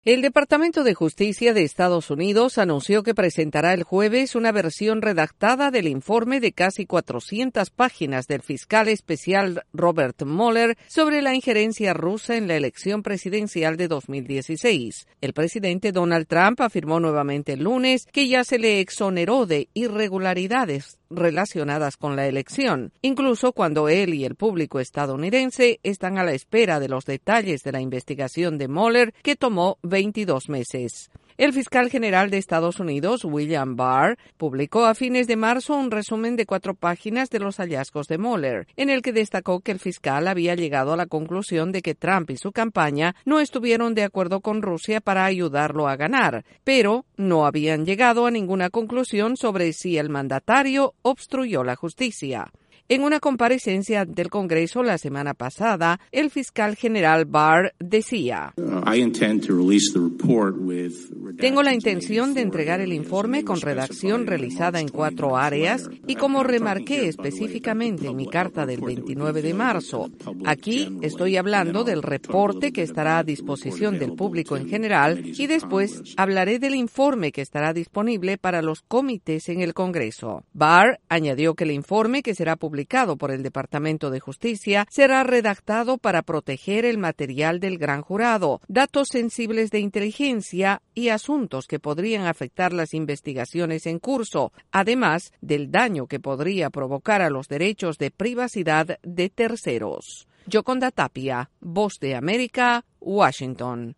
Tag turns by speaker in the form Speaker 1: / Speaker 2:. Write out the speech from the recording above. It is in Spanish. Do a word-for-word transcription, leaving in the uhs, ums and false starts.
Speaker 1: El Departamento de Justicia de Estados Unidos anunció que presentará el jueves una versión redactada del informe de casi cuatrocientas páginas del fiscal especial Robert Mueller sobre la injerencia rusa en la elección presidencial de dos mil dieciséis. El presidente Donald Trump afirmó nuevamente el lunes que ya se le exoneró de irregularidades relacionadas con la elección, incluso cuando él y el público estadounidense están a la espera de los detalles de la investigación de Mueller, que tomó veintidós meses. El fiscal general de Estados Unidos, William Barr, publicó a fines de marzo un resumen de cuatro páginas de los hallazgos de Mueller, en el que destacó que el fiscal había llegado a la conclusión de que Trump y su campaña no estuvieron de acuerdo con Rusia para ayudarlo a ganar, pero no habían llegado a ninguna conclusión sobre si el mandatario obstruyó la justicia. En una comparecencia ante el Congreso la semana pasada, el fiscal general Barr decía: Tengo la intención de entregar el informe con redacción realizada en cuatro áreas y como remarqué específicamente en mi carta del veintinueve de marzo. Aquí estoy hablando del reporte que estará a disposición del público en general y después hablaré del informe que estará disponible para los comités en el Congreso. Barr añadió que el informe, que será publicado por el Departamento de Justicia, será redactado para proteger el material del gran jurado, datos sensibles de inteligencia y asuntos que podrían afectar las investigaciones en curso, además del daño que podría provocar a los derechos de privacidad de terceros. Yoconda Tapia, Voz de América, Washington.